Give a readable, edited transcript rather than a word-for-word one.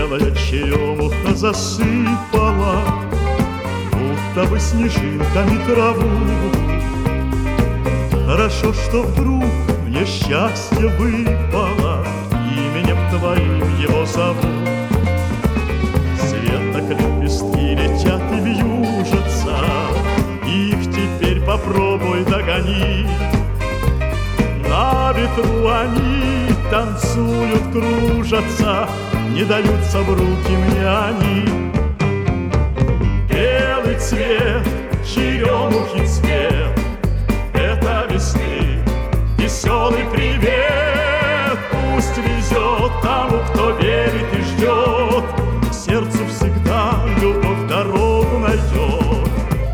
белая черемуха засыпала, будто бы снежинками траву. Хорошо, что вдруг мне счастье выпало, именем твоим его зовут. Свет, как лепестки, летят и вьюжатся, их теперь попробуй догони. На ветру они танцуют, кружатся, не даются в руки мне они. Белый цвет, черемухи цвет,